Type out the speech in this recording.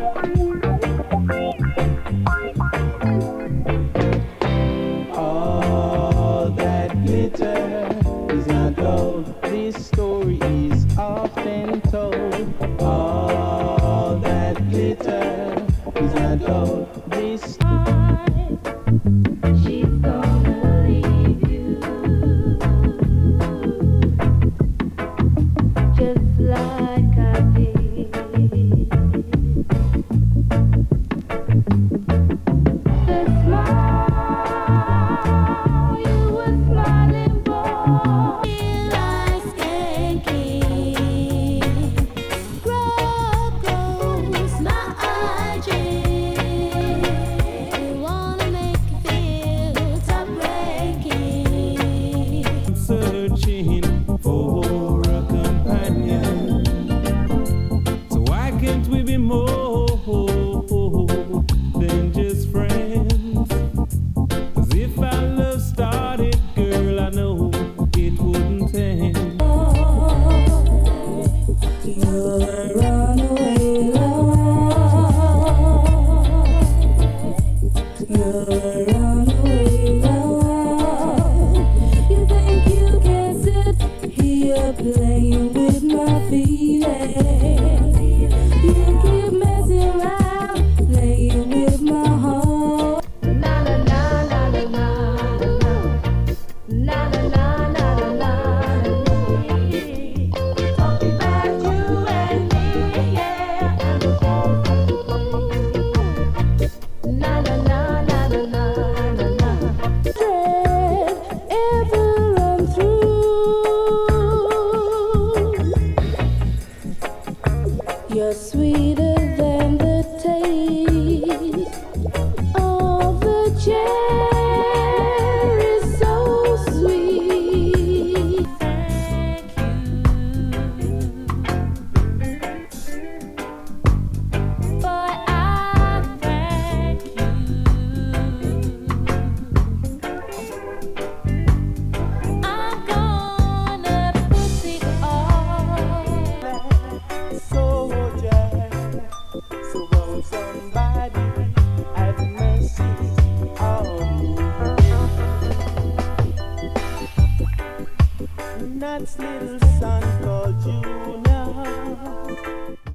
All that glitter is not gold. This story is often told. All that glitter is not gold. This she's gonna leave you, just like I did. The smile you were smiling for, like skanking. Rock goes my dream. Wanna make you feel top breaking. I'm searching for a companion. So why can't we be more than just friends? 'Cause if our love started, girl, I know it wouldn't end. You're a runaway love. You're a runaway love. You think you can sit here playing with my feelings? You keep messing around, playing with my heart. Na na na na na na na na na na na. Talking about you and me, yeah. Na na na na na na na. Ever run through? You're sweeter than the taste of the cherry, so sweet. Boy, I thank you. I'm gonna put it all. Soldier, so won't somebody have mercy on me? Nat's little son called Junior.